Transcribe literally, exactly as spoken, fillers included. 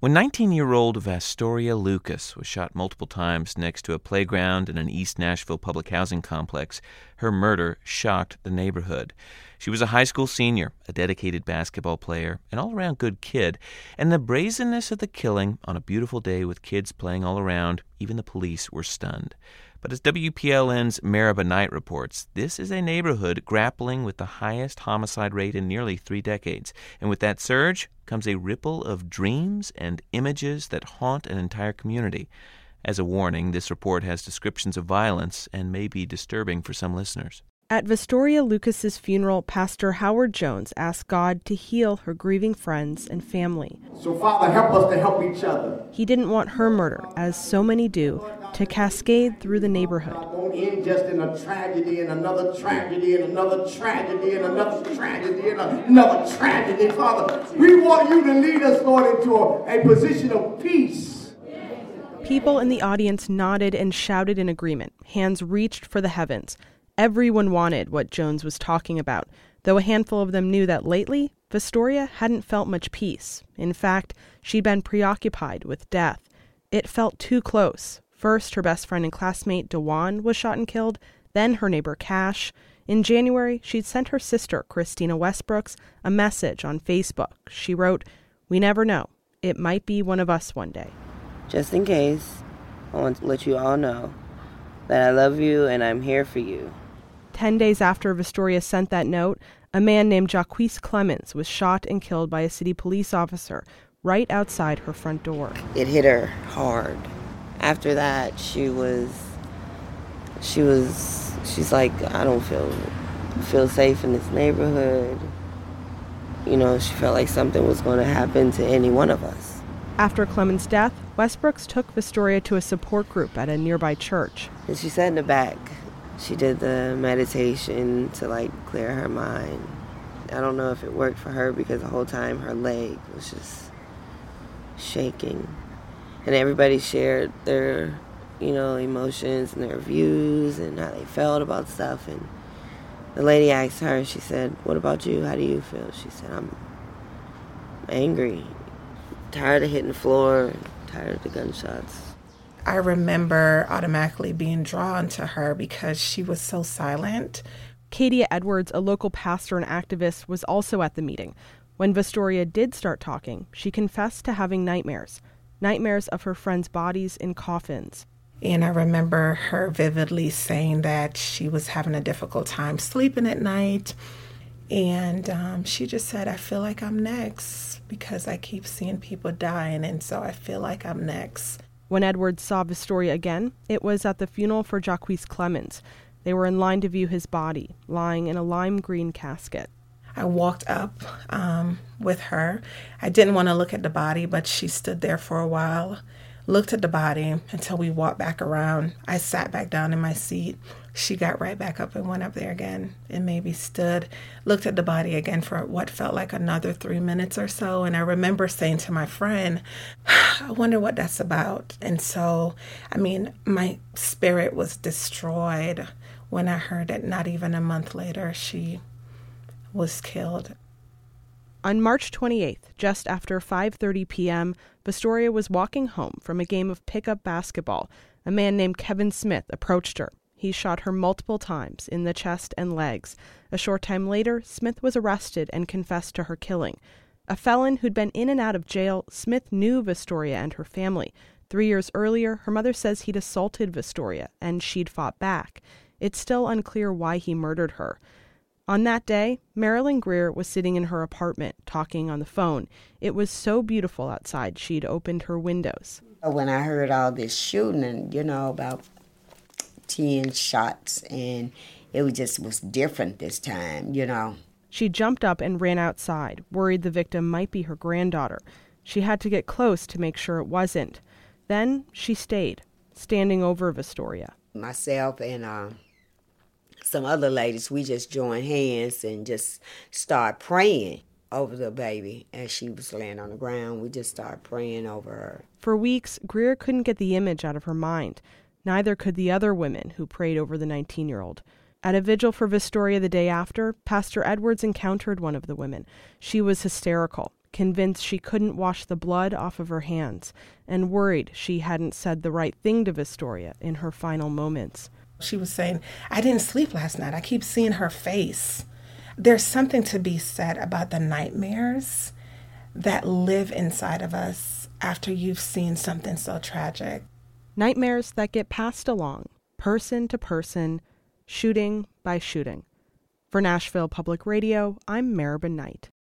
When nineteen-year-old Vastoria Lucas was shot multiple times next to a playground in an East Nashville public housing complex, her murder shocked the neighborhood. She was a high school senior, a dedicated basketball player, an all-around good kid, and the brazenness of the killing on a beautiful day with kids playing all around, even the police were stunned. But as W P L N's Maribah Knight reports, this is a neighborhood grappling with the highest homicide rate in nearly three decades. And with that surge comes a ripple of dreams and images that haunt an entire community. As a warning, this report has descriptions of violence and may be disturbing for some listeners. At Vastoria Lucas's funeral, Pastor Howard Jones asked God to heal her grieving friends and family. So, Father, help us to help each other. He didn't want her murder, as so many do, to cascade through the neighborhood. It won't end just in a tragedy and another tragedy and another tragedy and another tragedy and another tragedy. Father, we want you to lead us, Lord, into a, a position of peace. People in the audience nodded and shouted in agreement. Hands reached for the heavens. Everyone wanted what Jones was talking about, though a handful of them knew that lately, Vastoria hadn't felt much peace. In fact, she'd been preoccupied with death. It felt too close. First, her best friend and classmate, Dewan, was shot and killed, then her neighbor, Cash. In January, she'd sent her sister, Christina Westbrooks, a message on Facebook. She wrote, "We never know. It might be one of us one day." Just in case, I want to let you all know that I love you and I'm here for you. Ten days after Vastoria sent that note, a man named Jacquees Clemens was shot and killed by a city police officer right outside her front door. It hit her hard. After that, she was, she was, she's like, I don't feel, feel safe in this neighborhood. You know, she felt like something was going to happen to any one of us. After Clemens' death, Westbrooks took Vastoria to a support group at a nearby church. And she sat in the back. She did the meditation to, like, clear her mind. I don't know if it worked for her because the whole time her leg was just shaking. And everybody shared their, you know, emotions and their views and how they felt about stuff. And the lady asked her, she said, "What about you? How do you feel?" She said, "I'm angry, tired of hitting the floor, tired of the gunshots." I remember automatically being drawn to her because she was so silent. Katia Edwards, a local pastor and activist, was also at the meeting. When Vastoria did start talking, she confessed to having nightmares. Nightmares of her friends' bodies in coffins. And I remember her vividly saying that she was having a difficult time sleeping at night. And um, she just said, "I feel like I'm next because I keep seeing people dying, and so I feel like I'm next." When Edwards saw Vastoria again, it was at the funeral for Jacquees Clemens. They were in line to view his body, lying in a lime green casket. I walked up um, with her. I didn't want to look at the body, but she stood there for a while, looked at the body until we walked back around. I sat back down in my seat. She got right back up and went up there again and maybe stood, looked at the body again for what felt like another three minutes or so. And I remember saying to my friend, "I wonder what that's about." And so, I mean, my spirit was destroyed when I heard that not even a month later she was killed. On March twenty-eighth, just after five thirty p.m., Vastoria was walking home from a game of pickup basketball. A man named Kevin Smith approached her. He shot her multiple times in the chest and legs. A short time later, Smith was arrested and confessed to her killing. A felon who'd been in and out of jail, Smith knew Vastoria and her family. Three years earlier, her mother says he'd assaulted Vastoria, and she'd fought back. It's still unclear why he murdered her. On that day, Marilyn Greer was sitting in her apartment, talking on the phone. It was so beautiful outside, she'd opened her windows. When I heard all this shooting, and you know, about ten shots, and it was just was different this time, you know. She jumped up and ran outside, worried the victim might be her granddaughter. She had to get close to make sure it wasn't. Then she stayed, standing over Vastoria. Myself and uh, some other ladies, we just joined hands and just started praying over the baby as she was laying on the ground. We just started praying over her. For weeks, Greer couldn't get the image out of her mind. Neither could the other women who prayed over the nineteen-year-old. At a vigil for Vastoria the day after, Pastor Edwards encountered one of the women. She was hysterical. convinced she couldn't wash the blood off of her hands, and worried she hadn't said the right thing to Vistoria in her final moments. She was saying, I didn't sleep last night. I keep seeing her face. There's something to be said about the nightmares that live inside of us after you've seen something so tragic. Nightmares that get passed along, person to person, shooting by shooting. For Nashville Public Radio, I'm Maribel Knight.